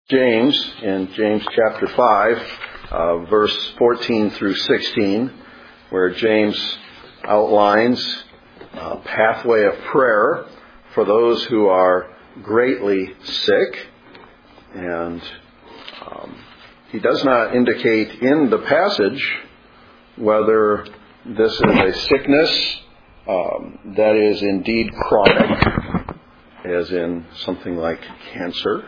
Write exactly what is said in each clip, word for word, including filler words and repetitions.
James, in James chapter five, uh, verse fourteen through sixteen, where James outlines a pathway of prayer for those who are greatly sick. And um, he does not indicate in the passage whether this is a sickness um, that is indeed chronic, as in something like cancer.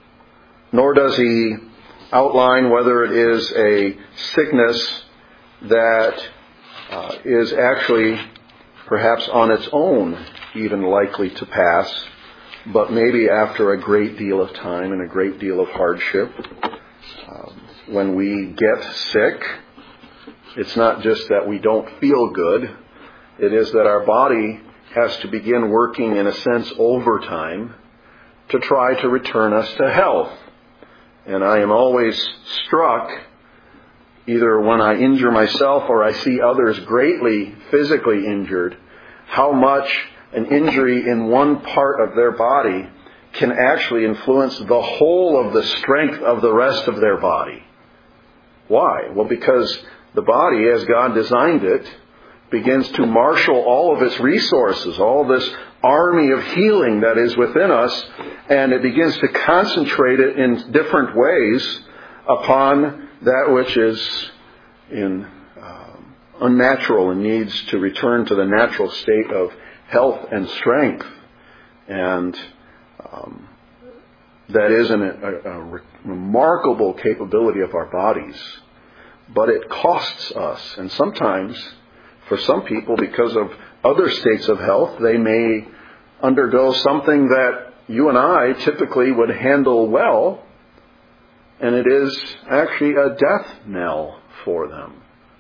Nor does he outline whether it is a sickness that uh, is actually perhaps on its own even likely to pass, but maybe after a great deal of time and a great deal of hardship. Um, when we get sick, it's not just that we don't feel good. It is that our body has to begin working, in a sense, overtime to try to return us to health. And I am always struck, either when I injure myself or I see others greatly physically injured, how much an injury in one part of their body can actually influence the whole of the strength of the rest of their body. Why? Well, because the body, as God designed it, begins to marshal all of its resources, all this army of healing that is within us, and it begins to concentrate it in different ways upon that which is in um, unnatural and needs to return to the natural state of health and strength. And um, that is an, a, a re- remarkable capability of our bodies. But it costs us, and sometimes for some people, because of other states of health, they may undergo something that you and I typically would handle well, and it is actually a death knell for them.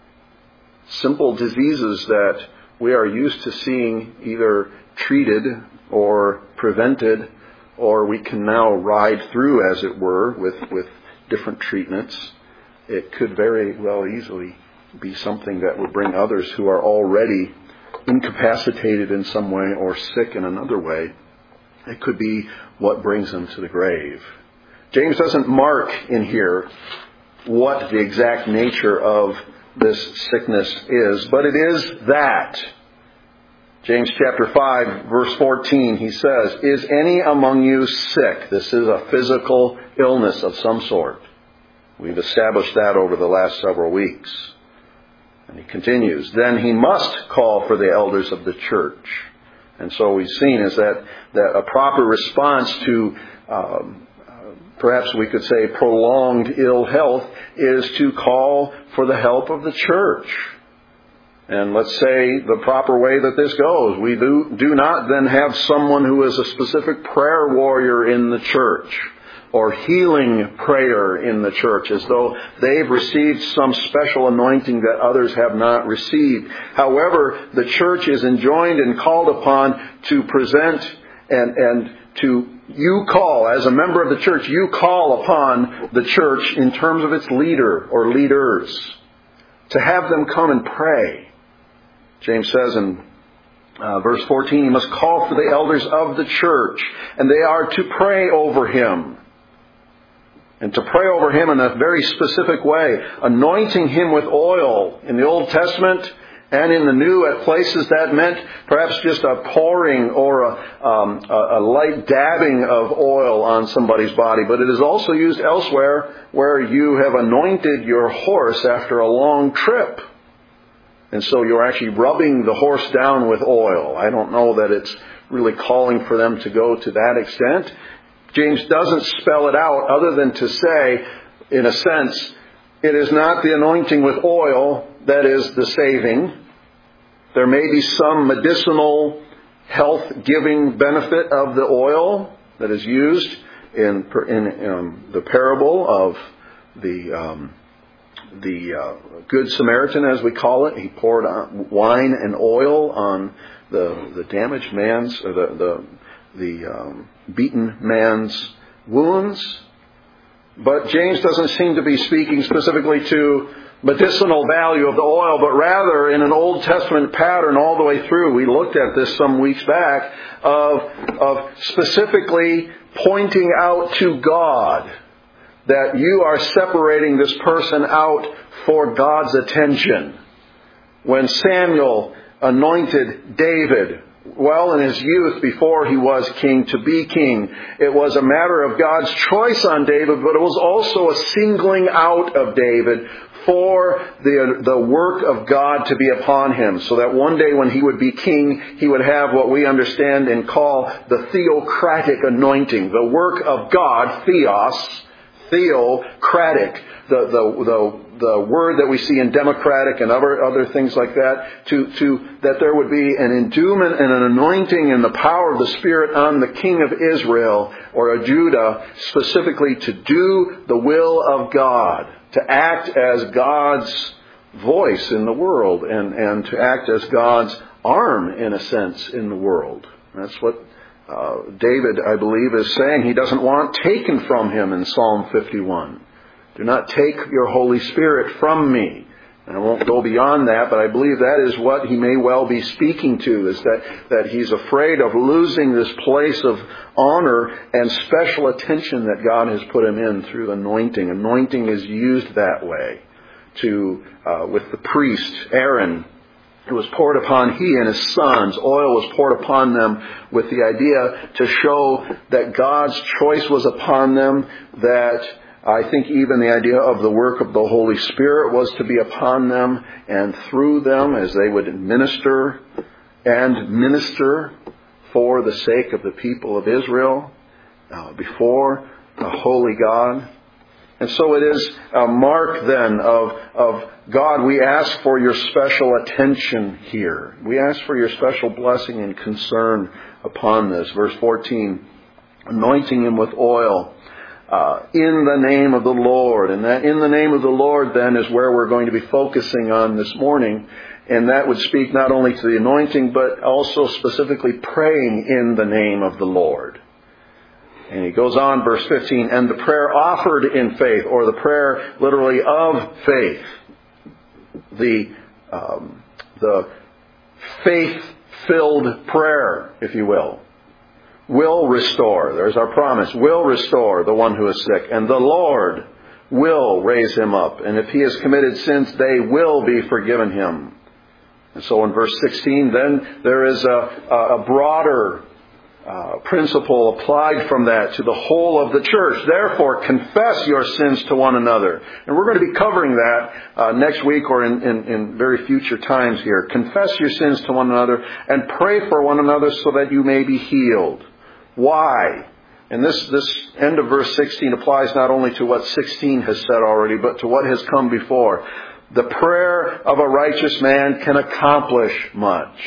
Simple diseases that we are used to seeing either treated or prevented, or we can now ride through, as it were, with, with different treatments. It could very well easily be something that would bring others who are already incapacitated in some way or sick in another way. It could be what brings them to the grave. James doesn't mark in here what the exact nature of this sickness is, but it is that. James chapter five, verse fourteen, he says, "Is any among you sick?" This is a physical illness of some sort. We've established that over the last several weeks. And he continues, "Then he must call for the elders of the church." And so we've seen is that, that a proper response to, um, uh, perhaps we could say, prolonged ill health is to call for the help of the church. And let's say the proper way that this goes. We do, do not then have someone who is a specific prayer warrior in the church, or healing prayer in the church, as though they've received some special anointing that others have not received. However, the church is enjoined and called upon to present and, and to, you call, as a member of the church, you call upon the church in terms of its leader or leaders, to have them come and pray. James says in uh, verse fourteen, he must call for the elders of the church, and they are to pray over him. And to pray over him in a very specific way, anointing him with oil. In the Old Testament and in the New, at places that meant perhaps just a pouring or a, um, a, a light dabbing of oil on somebody's body. But it is also used elsewhere where you have anointed your horse after a long trip. And so you're actually rubbing the horse down with oil. I don't know that it's really calling for them to go to that extent. James doesn't spell it out other than to say, in a sense, it is not the anointing with oil that is the saving. There may be some medicinal health-giving benefit of the oil that is used in, in um, the parable of the um, the uh, Good Samaritan, as we call it. He poured wine and oil on the the damaged man's, or the the the um, beaten man's wounds. But James doesn't seem to be speaking specifically to medicinal value of the oil, but rather in an Old Testament pattern all the way through. We looked at this some weeks back of, of specifically pointing out to God that you are separating this person out for God's attention. When Samuel anointed David, well in his youth before he was king, to be king, it was a matter of God's choice on David, but it was also a singling out of David for the the work of God to be upon him, so that one day when he would be king, he would have what we understand and call the theocratic anointing, the work of God, theos, theocratic, the the the the word that we see in democratic and other other things like that, to to that there would be an endowment and an anointing and the power of the Spirit on the king of Israel or of Judah, specifically to do the will of God, to act as God's voice in the world, and, and to act as God's arm, in a sense, in the world. That's what uh, David, I believe, is saying he doesn't want taken from him in Psalm fifty-one. Do not take your Holy Spirit from me. And I won't go beyond that, but I believe that is what he may well be speaking to, is that, that he's afraid of losing this place of honor and special attention that God has put him in through anointing. Anointing is used that way to uh, with the priest, Aaron. It was poured upon he and his sons. Oil was poured upon them with the idea to show that God's choice was upon them, that I think even the idea of the work of the Holy Spirit was to be upon them and through them as they would minister and minister for the sake of the people of Israel uh, before the holy God. And so it is a mark then of, of God, we ask for your special attention here. We ask for your special blessing and concern upon this. Verse fourteen, anointing him with oil. Uh, in the name of the Lord. And that in the name of the Lord then is where we're going to be focusing on this morning. And that would speak not only to the anointing, but also specifically praying in the name of the Lord. And he goes on, verse fifteen, and the prayer offered in faith, or the prayer literally of faith. The, um, the faith-filled prayer, if you will. Will restore. There's our promise. Will restore the one who is sick. And the Lord will raise him up. And if he has committed sins, they will be forgiven him. And so in verse sixteen, then there is a, a broader uh, principle applied from that to the whole of the church. Therefore, confess your sins to one another. And we're going to be covering that uh, next week or in, in, in very future times here. Confess your sins to one another and pray for one another so that you may be healed. Why? And this, this end of verse sixteen applies not only to what sixteen has said already, but to what has come before. The prayer of a righteous man can accomplish much.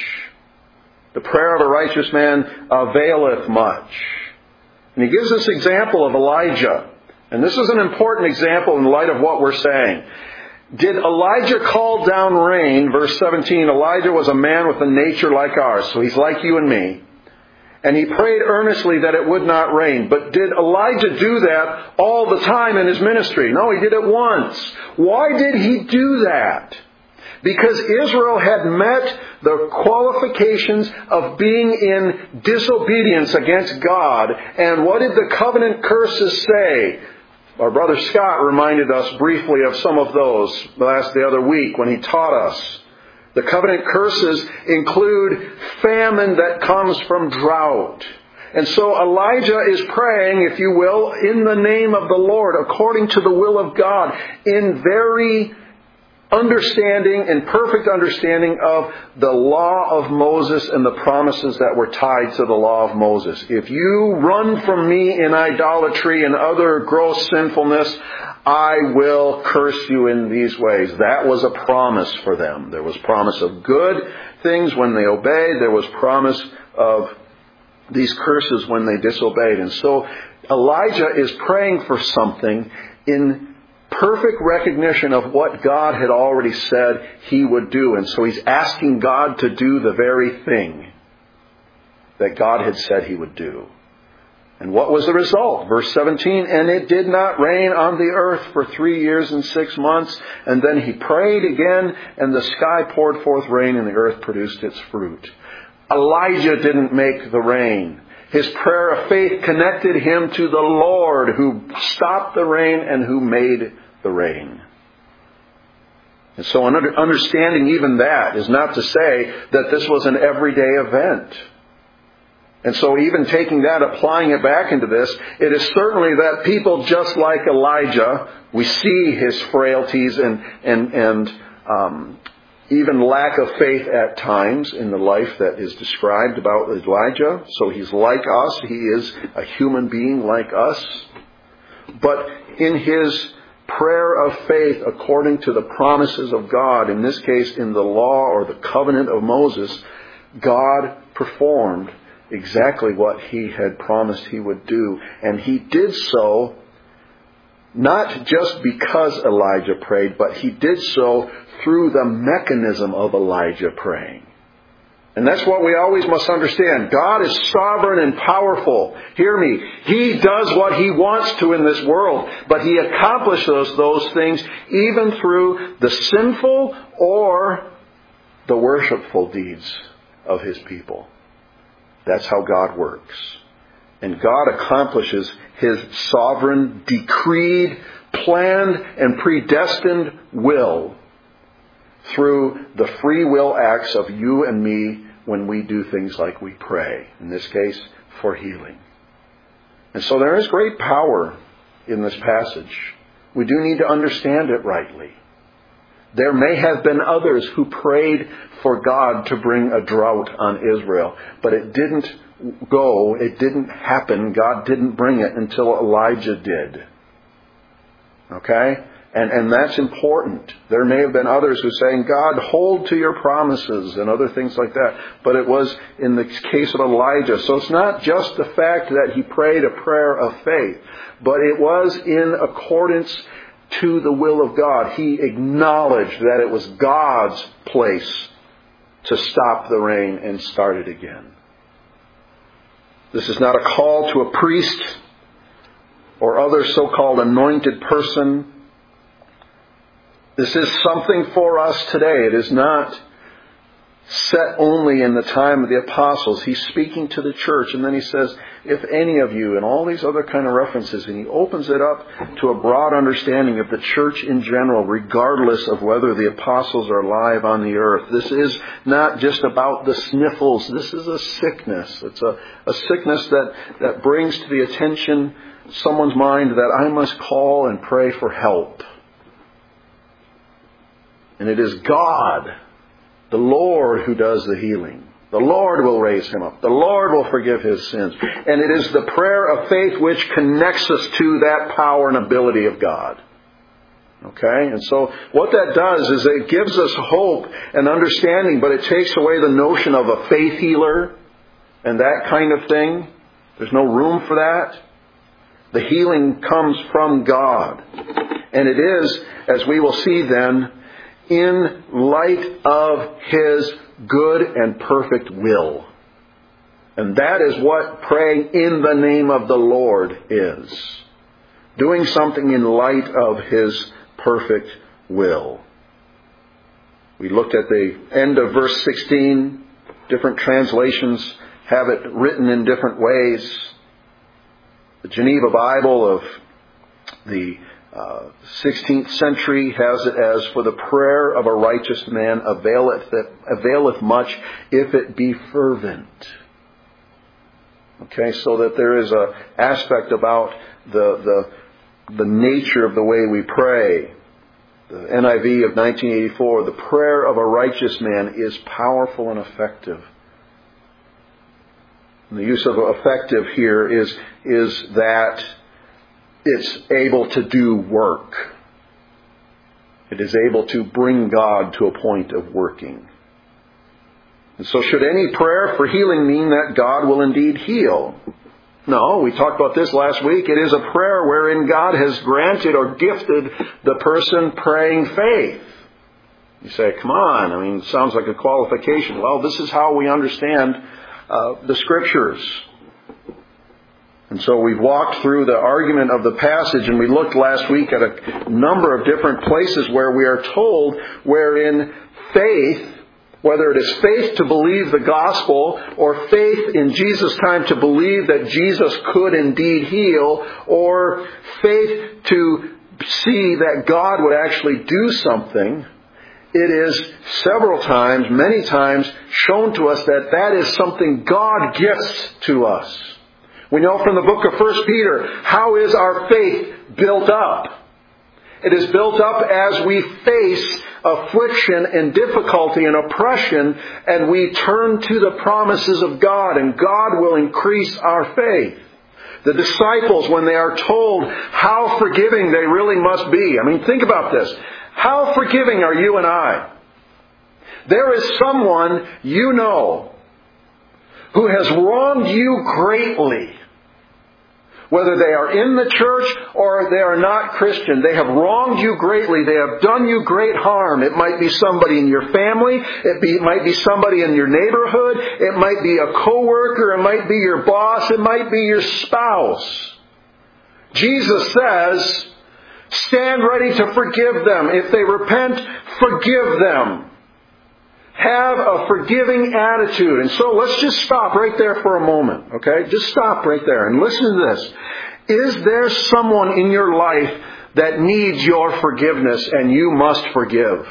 The prayer of a righteous man availeth much. And he gives this example of Elijah. And this is an important example in light of what we're saying. Did Elijah call down rain? Verse seventeen, Elijah was a man with a nature like ours. So he's like you and me. And he prayed earnestly that it would not rain. But did Elijah do that all the time in his ministry? No, he did it once. Why did he do that? Because Israel had met the qualifications of being in disobedience against God. And what did the covenant curses say? Our brother Scott reminded us briefly of some of those last the other week when he taught us. The covenant curses include famine that comes from drought. And so Elijah is praying, if you will, in the name of the Lord, according to the will of God, in very understanding and perfect understanding of the law of Moses and the promises that were tied to the law of Moses. If you run from me in idolatry and other gross sinfulness, I will curse you in these ways. That was a promise for them. There was promise of good things when they obeyed. There was promise of these curses when they disobeyed. And so Elijah is praying for something in perfect recognition of what God had already said he would do. And so he's asking God to do the very thing that God had said he would do. And what was the result? Verse seventeen, and it did not rain on the earth for three years and six months. And then he prayed again, and the sky poured forth rain, and the earth produced its fruit. Elijah didn't make the rain. His prayer of faith connected him to the Lord who stopped the rain and who made the rain. And so understanding even that is not to say that this was an everyday event. And so even taking that, applying it back into this, it is certainly that people just like Elijah, we see his frailties and and and um, even lack of faith at times in the life that is described about Elijah. So he's like us. He is a human being like us. But in his prayer of faith according to the promises of God, in this case in the law or the covenant of Moses, God performed exactly what he had promised he would do. And he did so not just because Elijah prayed, but he did so through the mechanism of Elijah praying. And that's what we always must understand. God is sovereign and powerful. Hear me. He does what he wants to in this world, but he accomplishes those things even through the sinful or the worshipful deeds of his people. That's how God works. And God accomplishes his sovereign, decreed, planned, and predestined will through the free will acts of you and me when we do things like we pray. In this case, for healing. And so there is great power in this passage. We do need to understand it rightly. There may have been others who prayed for God to bring a drought on Israel, but it didn't go, it didn't happen, God didn't bring it until Elijah did. Okay? And and that's important. There may have been others who saying, God, hold to your promises and other things like that. But it was in the case of Elijah. So it's not just the fact that he prayed a prayer of faith, but it was in accordance to the will of God. He acknowledged that it was God's place to stop the rain and start it again. This is not a call to a priest or other so-called anointed person. This is something for us today. It is not set only in the time of the apostles. He's speaking to the church, and then he says, if any of you, and all these other kind of references, and he opens it up to a broad understanding of the church in general, regardless of whether the apostles are alive on the earth. This is not just about the sniffles. This is a sickness. It's a, a sickness that, that brings to the attention someone's mind that I must call and pray for help. And it is God, the Lord, who does the healing. The Lord will raise him up. The Lord will forgive his sins. And it is the prayer of faith which connects us to that power and ability of God. Okay? And so what that does is it gives us hope and understanding, but it takes away the notion of a faith healer and that kind of thing. There's no room for that. The healing comes from God. And it is, as we will see then, in light of his good and perfect will. And that is what praying in the name of the Lord is. Doing something in light of his perfect will. We looked at the end of verse sixteen. Different translations have it written in different ways. The Geneva Bible of the Uh, sixteenth century has it as, for the prayer of a righteous man availeth, availeth much if it be fervent. Okay, so that there is a aspect about the, the, the nature of the way we pray. The N I V of nineteen eighty-four, the prayer of a righteous man is powerful and effective. And the use of effective here is, is that it's able to do work. It is able to bring God to a point of working. And so should any prayer for healing mean that God will indeed heal? No, we talked about this last week. It is a prayer wherein God has granted or gifted the person praying faith. You say, come on, I mean, it sounds like a qualification. Well, this is how we understand uh, the Scriptures. And so we've walked through the argument of the passage, and we looked last week at a number of different places where we are told wherein faith Whether it is faith to believe the gospel, or faith in Jesus' time to believe that Jesus could indeed heal, or faith to see that God would actually do something, it is several times, many times, shown to us that that is something God gifts to us. We know from the book of First Peter, how is our faith built up? It is built up as we face affliction and difficulty and oppression, and we turn to the promises of God, and God will increase our faith. The disciples, when they are told how forgiving they really must be. I mean, think about this. How forgiving are you and I? There is someone you know who has wronged you greatly. Whether they are in the church or they are not Christian, they have wronged you greatly. They have done you great harm. It might be somebody in your family. It be, might be somebody in your neighborhood. It might be a coworker. It might be your boss. It might be your spouse. Jesus says, stand ready to forgive them. If they repent, forgive them. Have a forgiving attitude. And so let's just stop right there for a moment, okay? Just stop right there and listen to this. Is there someone in your life that needs your forgiveness and you must forgive?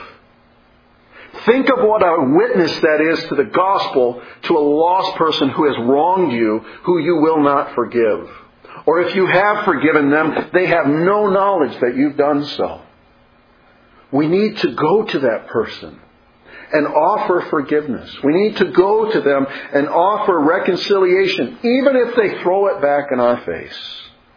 Think of what a witness that is to the gospel to a lost person who has wronged you, who you will not forgive. Or if you have forgiven them, they have no knowledge that you've done so. We need to go to that person and offer forgiveness. We need to go to them and offer reconciliation, even if they throw it back in our face.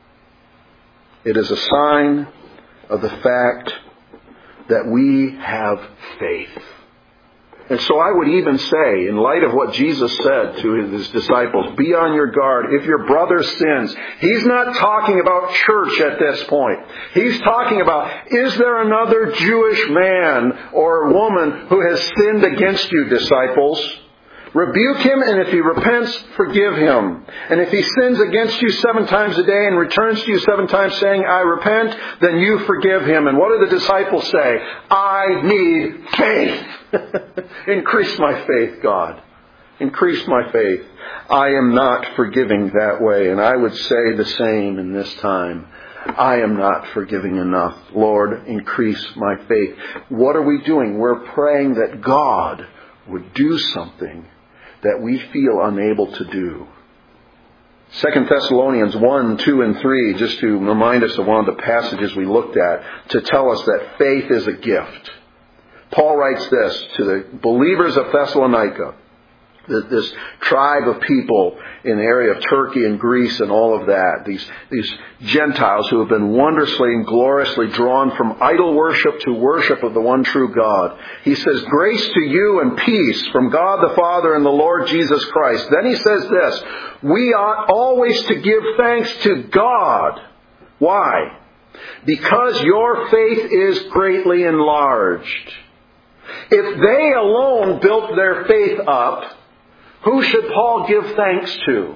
It is a sign of the fact that we have faith. And so I would even say, in light of what Jesus said to his disciples, be on your guard. If your brother sins, he's not talking about church at this point. He's talking about, is there another Jewish man or woman who has sinned against you, disciples? Rebuke him, and if he repents, forgive him. And if he sins against you seven times a day and returns to you seven times saying, I repent, then you forgive him. And what do the disciples say? I need faith. Increase my faith, God. Increase my faith. I am not forgiving that way. And I would say the same in this time. I am not forgiving enough. Lord, increase my faith. What are we doing? We're praying that God would do something that we feel unable to do. Second Thessalonians one, two, and three, just to remind us of one of the passages we looked at, to tell us that faith is a gift. Paul writes this to the believers of Thessalonica, this tribe of people in the area of Turkey and Greece and all of that, these, these Gentiles who have been wondrously and gloriously drawn from idol worship to worship of the one true God. He says, grace to you and peace from God the Father and the Lord Jesus Christ. Then he says this, we ought always to give thanks to God. Why? Because your faith is greatly enlarged. If they alone built their faith up, who should Paul give thanks to?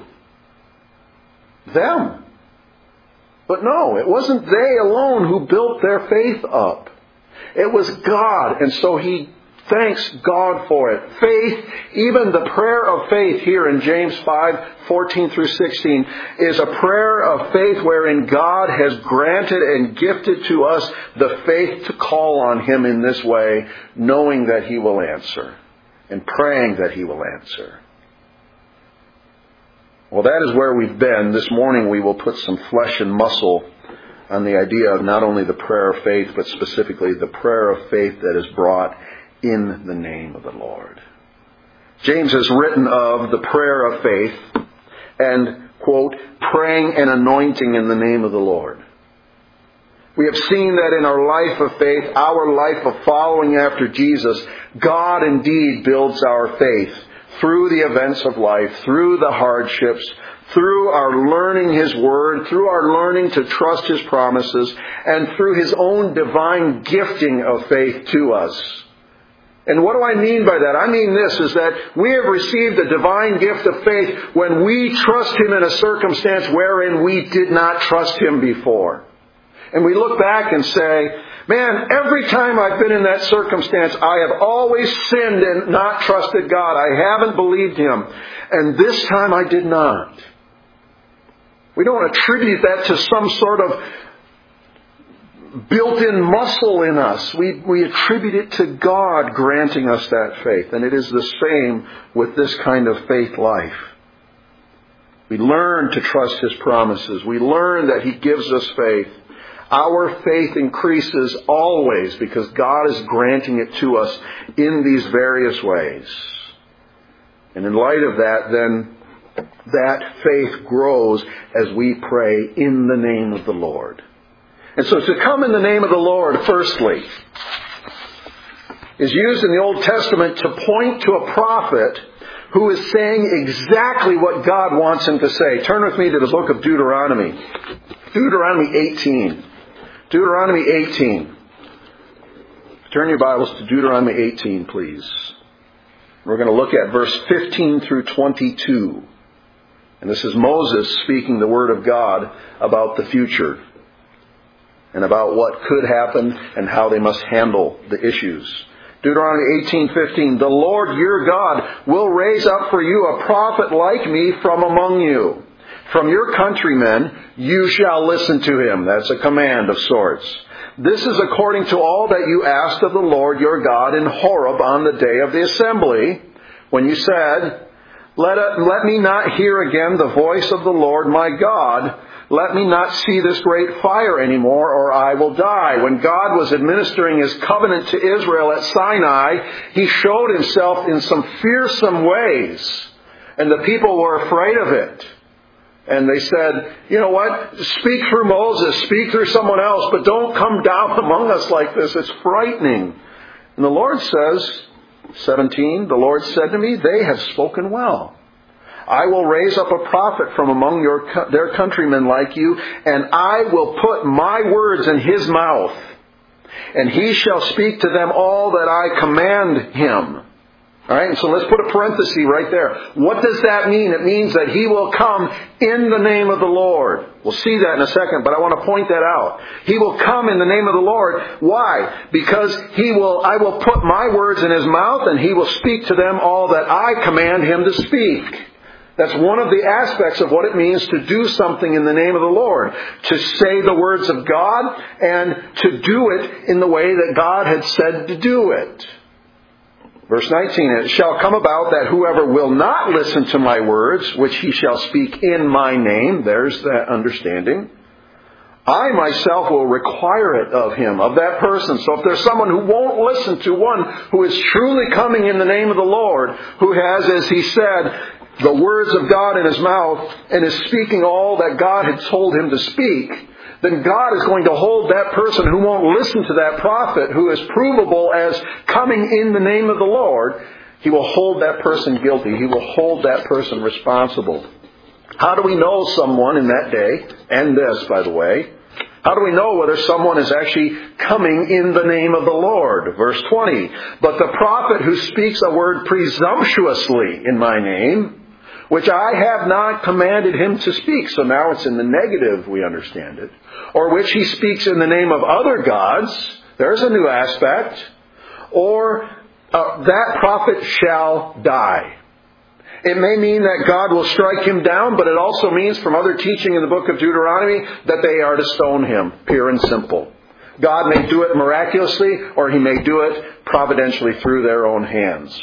Them. But no, it wasn't they alone who built their faith up. It was God, and so he thanks God for it. Faith, even the prayer of faith here in James five, fourteen through sixteen, is a prayer of faith wherein God has granted and gifted to us the faith to call on Him in this way, knowing that He will answer, and praying that He will answer. Well, that is where we've been. This morning we will put some flesh and muscle on the idea of not only the prayer of faith, but specifically the prayer of faith that is brought in the name of the Lord. James has written of the prayer of faith and, quote, praying and anointing in the name of the Lord. We have seen that in our life of faith, our life of following after Jesus, God indeed builds our faith through the events of life, through the hardships, through our learning His Word, through our learning to trust His promises, and through His own divine gifting of faith to us. And what do I mean by that? I mean this, is that we have received a divine gift of faith when we trust Him in a circumstance wherein we did not trust Him before. And we look back and say, man, every time I've been in that circumstance, I have always sinned and not trusted God. I haven't believed Him. And this time I did not. We don't attribute that to some sort of built-in muscle in us. We, we attribute it to God granting us that faith. And it is the same with this kind of faith life. We learn to trust His promises. We learn that He gives us faith. Our faith increases always because God is granting it to us in these various ways. And in light of that, then, that faith grows as we pray in the name of the Lord. And so to come in the name of the Lord, firstly, is used in the Old Testament to point to a prophet who is saying exactly what God wants him to say. Turn with me to the book of Deuteronomy. Deuteronomy eighteen. Deuteronomy eighteen. Turn your Bibles to Deuteronomy eighteen, please. We're going to look at verse fifteen through twenty-two. And this is Moses speaking the Word of God about the future and about what could happen and how they must handle the issues. Deuteronomy eighteen fifteen, the Lord your God will raise up for you a prophet like me from among you. From your countrymen you shall listen to him. That's a command of sorts. This is according to all that you asked of the Lord your God in Horeb on the day of the assembly, when you said, Let, it, let me not hear again the voice of the Lord my God. Let me not see this great fire anymore, or I will die. When God was administering His covenant to Israel at Sinai, He showed Himself in some fearsome ways. And the people were afraid of it. And they said, you know what? Speak through Moses, speak through someone else, but don't come down among us like this. It's frightening. And the Lord says, seventeen, the Lord said to me, they have spoken well. I will raise up a prophet from among your their countrymen like you, and I will put my words in his mouth, and he shall speak to them all that I command him. All right, and so let's put a parenthesis right there. What does that mean? It means that he will come in the name of the Lord. We'll see that in a second, but I want to point that out. He will come in the name of the Lord. Why? Because he will. I will put my words in his mouth, and he will speak to them all that I command him to speak. That's one of the aspects of what it means to do something in the name of the Lord. To say the words of God and to do it in the way that God had said to do it. Verse nineteen, it shall come about that whoever will not listen to my words, which he shall speak in my name, there's that understanding, I myself will require it of him, of that person. So if there's someone who won't listen to one who is truly coming in the name of the Lord, who has, as he said, the words of God in his mouth and is speaking all that God had told him to speak, then God is going to hold that person who won't listen to that prophet, who is provable as coming in the name of the Lord, he will hold that person guilty. He will hold that person responsible. How do we know someone in that day, and this, by the way, how do we know whether someone is actually coming in the name of the Lord? Verse twenty, but the prophet who speaks a word presumptuously in my name, which I have not commanded him to speak. So now it's in the negative, we understand it. Or which he speaks in the name of other gods. There's a new aspect. Or uh, that prophet shall die. It may mean that God will strike him down, but it also means from other teaching in the book of Deuteronomy that they are to stone him, pure and simple. God may do it miraculously, or he may do it providentially through their own hands.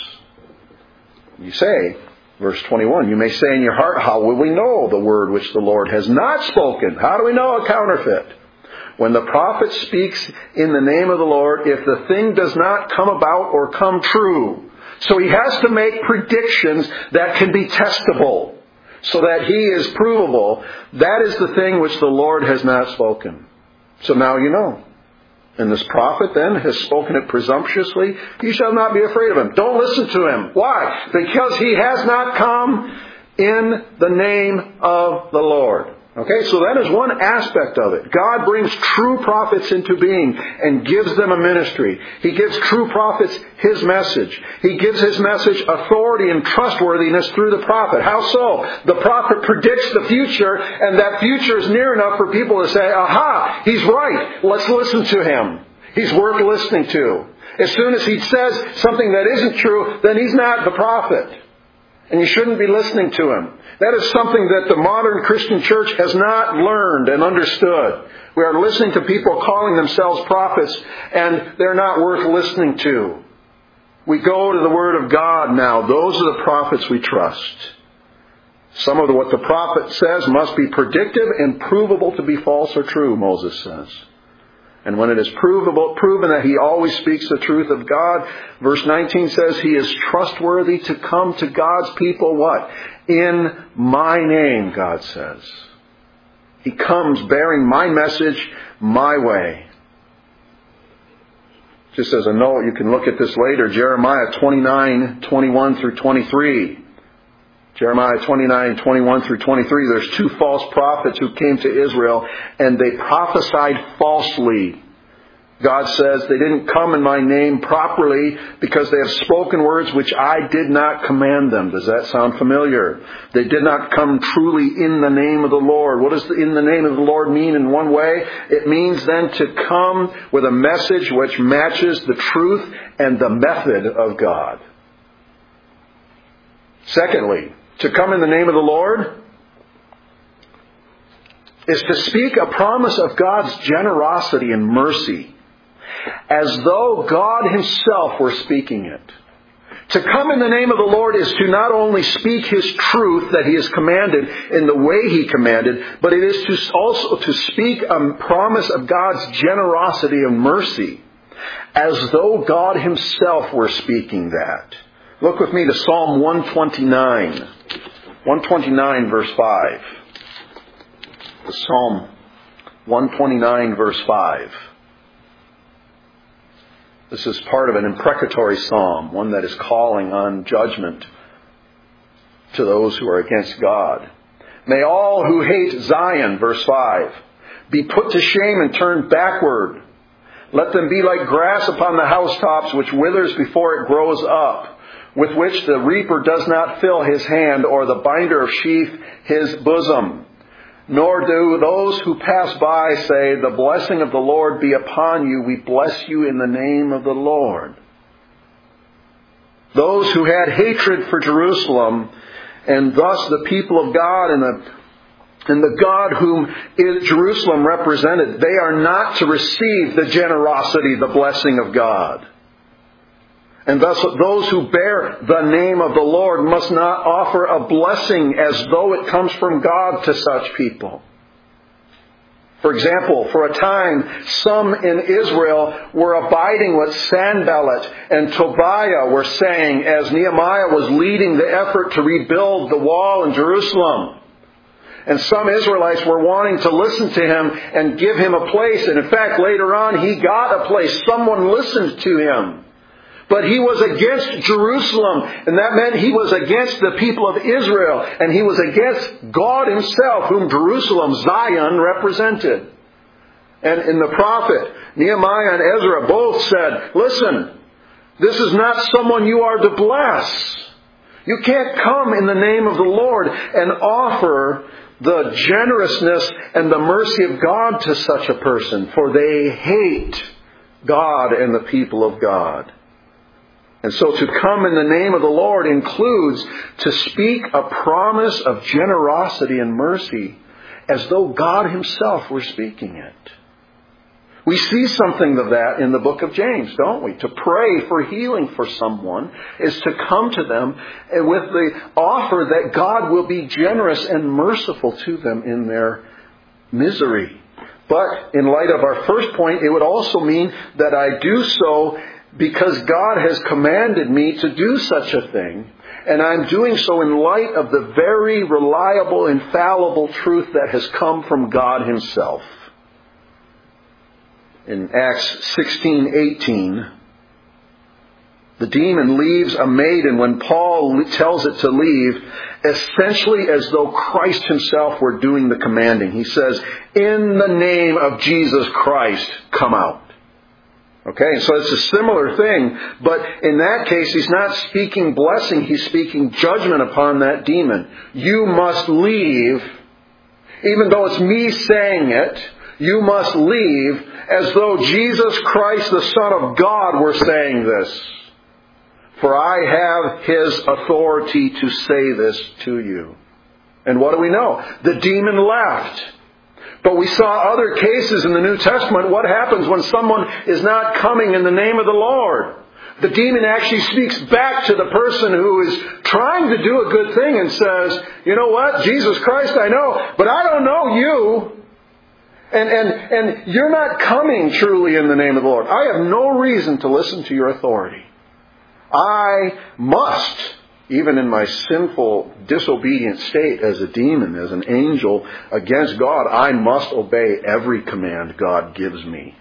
You say, verse twenty-one, you may say in your heart, how will we know the word which the Lord has not spoken? How do we know a counterfeit? When the prophet speaks in the name of the Lord, if the thing does not come about or come true. So he has to make predictions that can be testable, so that he is provable. That is the thing which the Lord has not spoken. So now you know. And this prophet then has spoken it presumptuously. You shall not be afraid of him. Don't listen to him. Why? Because he has not come in the name of the Lord. Okay, so that is one aspect of it. God brings true prophets into being and gives them a ministry. He gives true prophets His message. He gives His message authority and trustworthiness through the prophet. How so? The prophet predicts the future, and that future is near enough for people to say, aha, he's right. Let's listen to him. He's worth listening to. As soon as he says something that isn't true, then he's not the prophet. And you shouldn't be listening to him. That is something that the modern Christian church has not learned and understood. We are listening to people calling themselves prophets, and they're not worth listening to. We go to the Word of God now. Those are the prophets we trust. Some of what the prophet says must be predictive and provable to be false or true, Moses says. And when it is provable, proven that he always speaks the truth of God, verse nineteen says he is trustworthy to come to God's people, what? In my name, God says. He comes bearing my message my way. Just as a note, you can look at this later, Jeremiah twenty-nine, twenty-one through twenty-three. Jeremiah twenty-nine, twenty-one through twenty-three, there's two false prophets who came to Israel, and they prophesied falsely. God says they didn't come in my name properly because they have spoken words which I did not command them. Does that sound familiar? They did not come truly in the name of the Lord. What does the in the name of the Lord mean in one way? It means then to come with a message which matches the truth and the method of God. Secondly, to come in the name of the Lord is to speak a promise of God's generosity and mercy as though God Himself were speaking it. To come in the name of the Lord is to not only speak His truth that He has commanded in the way He commanded, but it is to also to speak a promise of God's generosity and mercy as though God Himself were speaking that. Look with me to Psalm one twenty-nine. one twenty-nine verse five. Psalm one twenty-nine verse five. This is part of an imprecatory psalm, one that is calling on judgment to those who are against God. May all who hate Zion, verse five, be put to shame and turned backward. Let them be like grass upon the housetops, which withers before it grows up, with which the reaper does not fill his hand, or the binder of sheaf his bosom. Nor do those who pass by say, the blessing of the Lord be upon you. We bless you in the name of the Lord. Those who had hatred for Jerusalem, and thus the people of God and the, and the God whom Jerusalem represented, they are not to receive the generosity, the blessing of God. And thus those who bear the name of the Lord must not offer a blessing as though it comes from God to such people. For example, for a time, some in Israel were abiding what Sanballat and Tobiah were saying as Nehemiah was leading the effort to rebuild the wall in Jerusalem. And some Israelites were wanting to listen to him and give him a place. And in fact, later on, he got a place. Someone listened to him. But he was against Jerusalem, and that meant he was against the people of Israel, and he was against God Himself, whom Jerusalem, Zion, represented. And in the prophet, Nehemiah and Ezra both said, listen, this is not someone you are to bless. You can't come in the name of the Lord and offer the generousness and the mercy of God to such a person, for they hate God and the people of God. And so to come in the name of the Lord includes to speak a promise of generosity and mercy as though God Himself were speaking it. We see something of that in the book of James, don't we? To pray for healing for someone is to come to them with the offer that God will be generous and merciful to them in their misery. But in light of our first point, it would also mean that I do so because God has commanded me to do such a thing, and I'm doing so in light of the very reliable, infallible truth that has come from God Himself. In Acts sixteen eighteen, The demon leaves a maiden when Paul tells it to leave, essentially as though Christ himself were doing the commanding. He says, in the name of Jesus Christ, come out. Okay, so it's a similar thing, but in that case, he's not speaking blessing, he's speaking judgment upon that demon. You must leave, even though it's me saying it, you must leave, as though Jesus Christ, the Son of God, were saying this. For I have His authority to say this to you. And what do we know? The demon left. But we saw other cases in the New Testament. What happens when someone is not coming in the name of the Lord? The demon actually speaks back to the person who is trying to do a good thing and says, you know what, Jesus Christ I know, but I don't know you. And, and, and you're not coming truly in the name of the Lord. I have no reason to listen to your authority. I must, even in my sinful, disobedient state as a demon, as an angel against God, I must obey every command God gives me.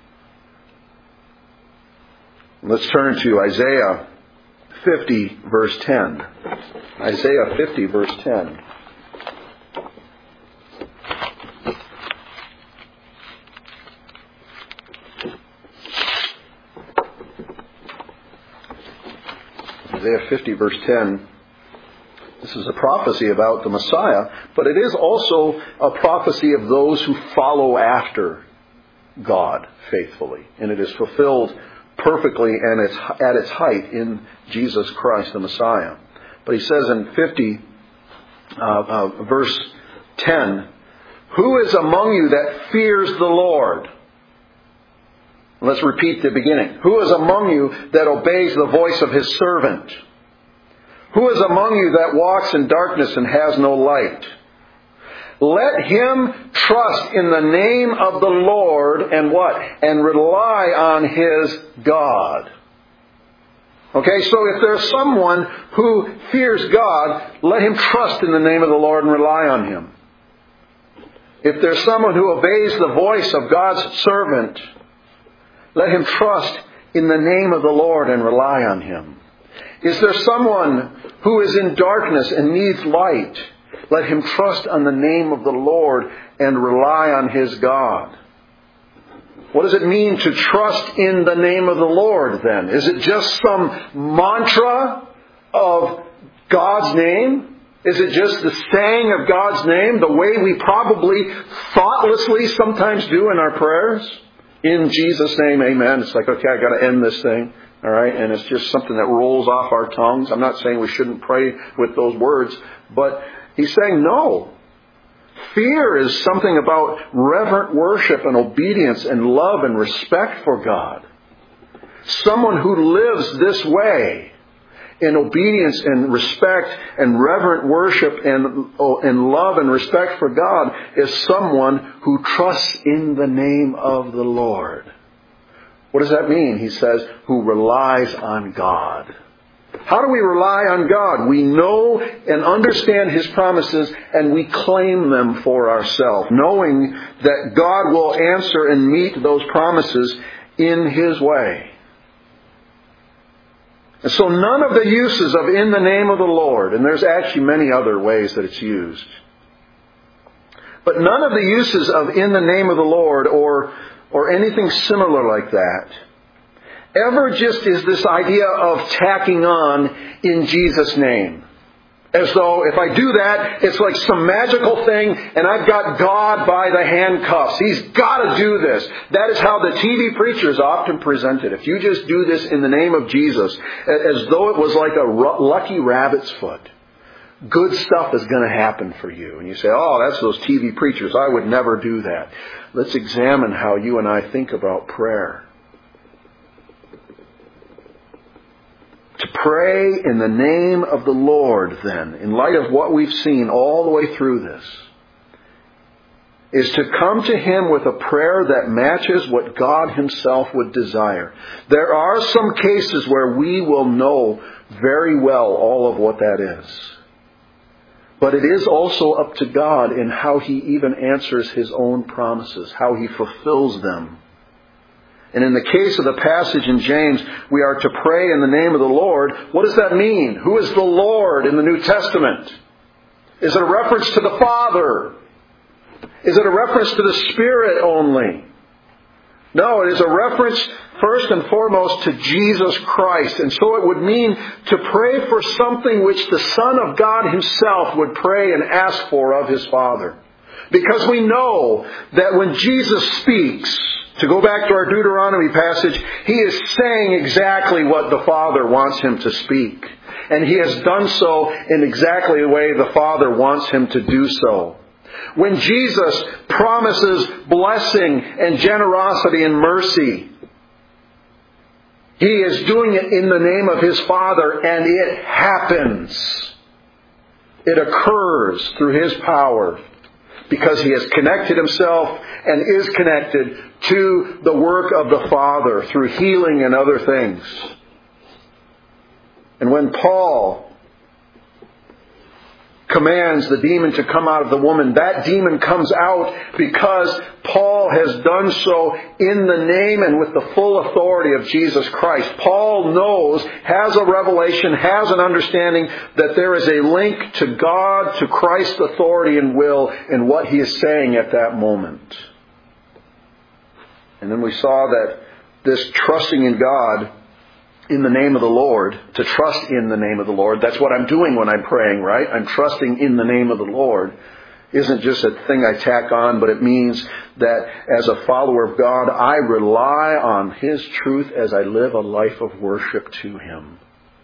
Let's turn to Isaiah fifty, verse ten. Isaiah fifty, verse ten. Isaiah fifty, verse ten. This is a prophecy about the Messiah, but it is also a prophecy of those who follow after God faithfully. And it is fulfilled perfectly and it's at its height in Jesus Christ, the Messiah. But he says in fifty, uh, uh, verse ten, who is among you that fears the Lord? Let's repeat the beginning. Who is among you that obeys the voice of His servant? Who is among you that walks in darkness and has no light? Let him trust in the name of the Lord and what? And rely on his God. Okay, so if there's someone who fears God, let him trust in the name of the Lord and rely on Him. If there's someone who obeys the voice of God's servant, let him trust in the name of the Lord and rely on Him. Is there someone who is in darkness and needs light? Let him trust on the name of the Lord and rely on his God. What does it mean to trust in the name of the Lord then? Is it just some mantra of God's name? Is it just the saying of God's name the way we probably thoughtlessly sometimes do in our prayers? In Jesus' name, amen. It's like, okay, I got to end this thing. All right, and it's just something that rolls off our tongues. I'm not saying we shouldn't pray with those words, but he's saying no. Fear is something about reverent worship and obedience and love and respect for God. Someone who lives this way in obedience and respect and reverent worship and, and love and respect for God is someone who trusts in the name of the Lord. What does that mean? He says, who relies on God. How do we rely on God? We know and understand His promises and we claim them for ourselves, knowing that God will answer and meet those promises in His way. And so none of the uses of in the name of the Lord, and there's actually many other ways that it's used, but none of the uses of in the name of the Lord or or anything similar like that ever just is this idea of tacking on in Jesus' name. As though if I do that, it's like some magical thing and I've got God by the handcuffs. He's got to do this. That is how the T V preachers often present it. If you just do this in the name of Jesus, as though it was like a lucky rabbit's foot. Good stuff is going to happen for you. And you say, oh, that's those T V preachers. I would never do that. Let's examine how you and I think about prayer. To pray in the name of the Lord, then, in light of what we've seen all the way through this, is to come to Him with a prayer that matches what God Himself would desire. There are some cases where we will know very well all of what that is. But it is also up to God in how He even answers His own promises, how He fulfills them. And in the case of the passage in James, we are to pray in the name of the Lord. What does that mean? Who is the Lord in the New Testament? Is it a reference to the Father? Is it a reference to the Spirit only? No, it is a reference first and foremost to Jesus Christ. And so it would mean to pray for something which the Son of God Himself would pray and ask for of His Father. Because we know that when Jesus speaks, to go back to our Deuteronomy passage, He is saying exactly what the Father wants Him to speak. And He has done so in exactly the way the Father wants Him to do so. When Jesus promises blessing and generosity and mercy, He is doing it in the name of His Father, and it happens. It occurs through His power, because He has connected Himself and is connected to the work of the Father through healing and other things. And when Paul commands the demon to come out of the woman, that demon comes out because Paul has done so in the name and with the full authority of Jesus Christ. Paul knows, has a revelation, has an understanding that there is a link to God, to Christ's authority and will in what he is saying at that moment. And then we saw that this trusting in God in the name of the Lord, to trust in the name of the Lord, that's what I'm doing when I'm praying, right? I'm trusting in the name of the Lord. Isn't just a thing I tack on, but it means that as a follower of God, I rely on His truth as I live a life of worship to Him.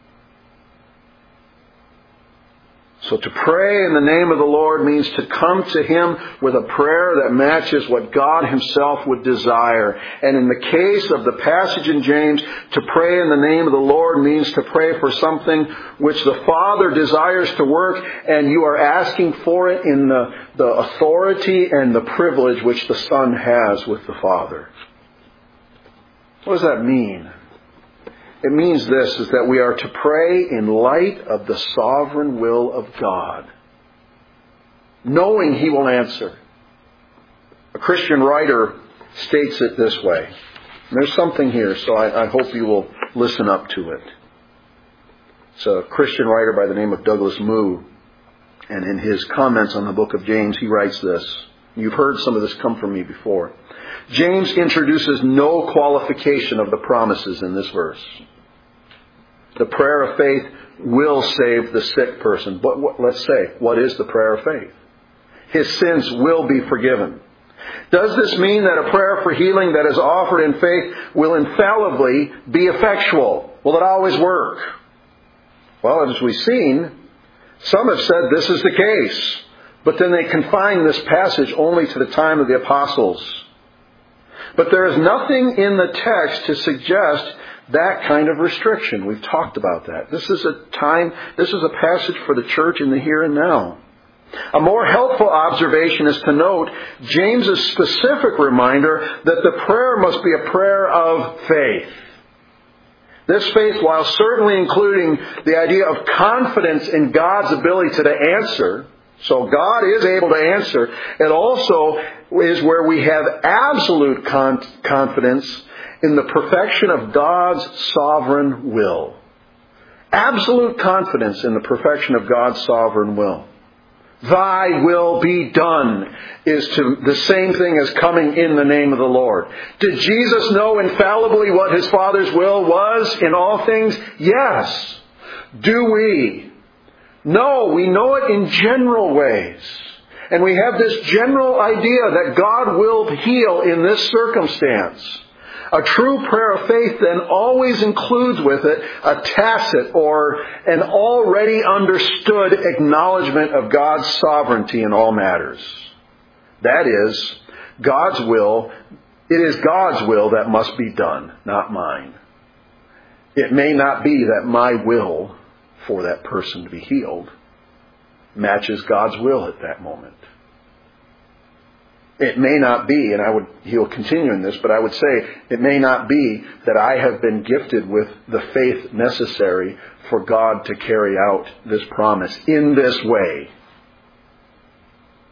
So to pray in the name of the Lord means to come to Him with a prayer that matches what God Himself would desire. And in the case of the passage in James, to pray in the name of the Lord means to pray for something which the Father desires to work, and you are asking for it in the, the authority and the privilege which the Son has with the Father. What does that mean? It means this, is that we are to pray in light of the sovereign will of God, knowing He will answer. A Christian writer states it this way. There's something here, so I, I hope you will listen up to it. It's a Christian writer by the name of Douglas Moo, and in his comments on the book of James, he writes this. You've heard some of this come from me before. James introduces no qualification of the promises in this verse. The prayer of faith will save the sick person. But what, let's say, what is the prayer of faith? His sins will be forgiven. Does this mean that a prayer for healing that is offered in faith will infallibly be effectual? Will it always work? Well, as we've seen, some have said this is the case. But then they confine this passage only to the time of the apostles. But there is nothing in the text to suggest that kind of restriction. We've talked about that. This is a time, this is a passage for the church in the here and now. A more helpful observation is to note James's specific reminder that the prayer must be a prayer of faith. This faith, while certainly including the idea of confidence in God's ability to answer, so God is able to answer, it also is where we have absolute con- confidence in the perfection of God's sovereign will. Absolute confidence in the perfection of God's sovereign will. Thy will be done is to the same thing as coming in the name of the Lord. Did Jesus know infallibly what His Father's will was in all things? Yes. Do we? No, we know it in general ways. And we have this general idea that God will heal in this circumstance. A true prayer of faith then always includes with it a tacit or an already understood acknowledgement of God's sovereignty in all matters. That is, God's will, it is God's will that must be done, not mine. It may not be that my will for that person to be healed matches God's will at that moment. It may not be, and I would, he'll continue in this, but I would say it may not be that I have been gifted with the faith necessary for God to carry out this promise in this way.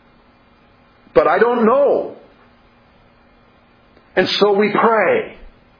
But I don't know. And so we pray.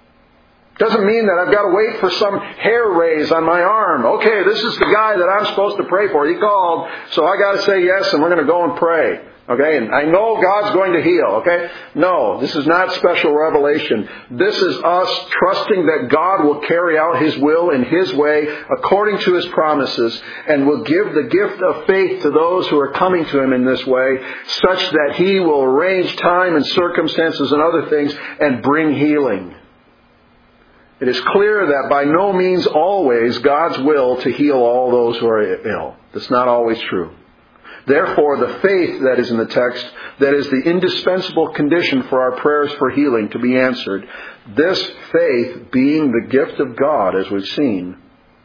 Doesn't mean that I've got to wait for some hair raise on my arm. Okay, this is the guy that I'm supposed to pray for. He called, so I got to say yes, and we're going to go and pray. Okay, and I know God's going to heal. Okay, no, this is not special revelation. This is us trusting that God will carry out His will in His way according to His promises, and will give the gift of faith to those who are coming to Him in this way, such that He will arrange time and circumstances and other things and bring healing. It is clear that by no means always God's will to heal all those who are ill. That's not always true. Therefore, the faith that is in the text, that is the indispensable condition for our prayers for healing to be answered, this faith, being the gift of God, as we've seen,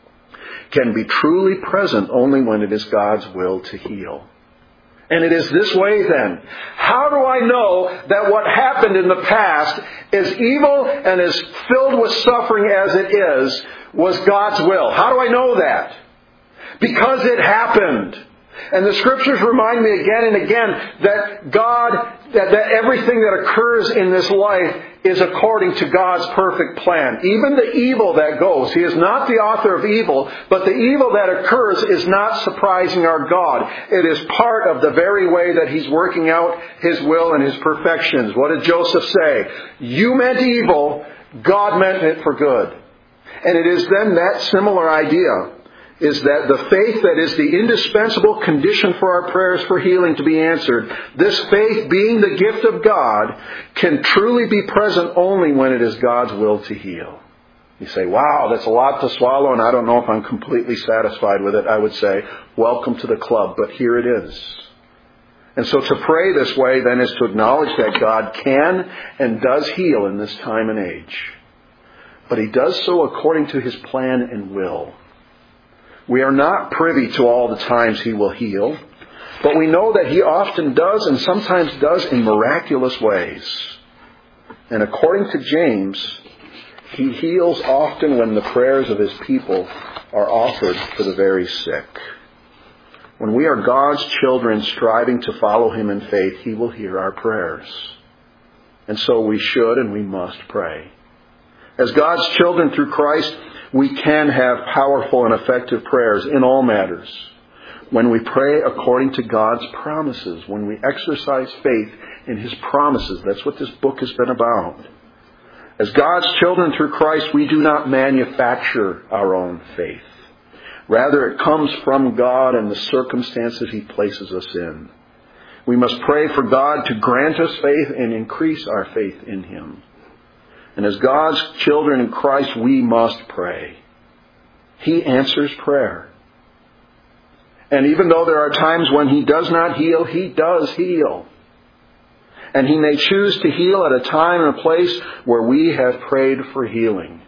can be truly present only when it is God's will to heal. And it is this way then. How do I know that what happened in the past, as evil and as filled with suffering as it is, was God's will? How do I know that? Because it happened. And the Scriptures remind me again and again that God, that, that everything that occurs in this life is according to God's perfect plan. Even the evil that goes. He is not the author of evil, but the evil that occurs is not surprising our God. It is part of the very way that He's working out His will and His perfections. What did Joseph say? You meant evil, God meant it for good. And it is then that similar idea, is that the faith that is the indispensable condition for our prayers for healing to be answered, this faith being the gift of God, can truly be present only when it is God's will to heal. You say, wow, that's a lot to swallow, and I don't know if I'm completely satisfied with it. I would say, welcome to the club, but here it is. And so to pray this way then is to acknowledge that God can and does heal in this time and age. But He does so according to His plan and will. We are not privy to all the times He will heal, but we know that He often does and sometimes does in miraculous ways. And according to James, He heals often when the prayers of His people are offered for the very sick. When we are God's children striving to follow Him in faith, He will hear our prayers. And so we should and we must pray. As God's children through Christ, we can have powerful and effective prayers in all matters. When we pray according to God's promises, when we exercise faith in His promises, that's what this book has been about. As God's children through Christ, we do not manufacture our own faith. Rather, it comes from God and the circumstances He places us in. We must pray for God to grant us faith and increase our faith in Him. And as God's children in Christ, we must pray. He answers prayer. And even though there are times when He does not heal, He does heal. And He may choose to heal at a time and a place where we have prayed for healing.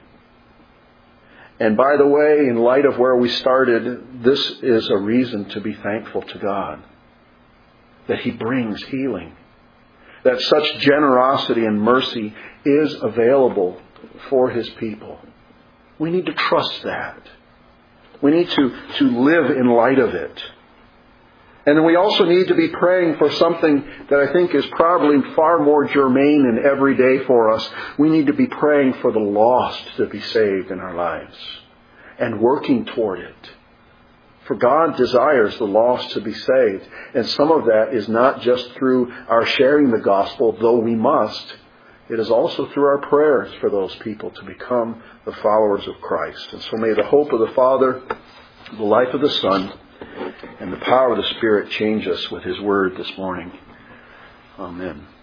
And by the way, in light of where we started, this is a reason to be thankful to God. That He brings healing. That such generosity and mercy is available for His people. We need to trust that. We need to, to live in light of it. And then we also need to be praying for something that I think is probably far more germane and everyday for us. We need to be praying for the lost to be saved in our lives and working toward it. For God desires the lost to be saved. And some of that is not just through our sharing the gospel, though we must. It is also through our prayers for those people to become the followers of Christ. And so may the hope of the Father, the life of the Son, and the power of the Spirit change us with His word this morning. Amen.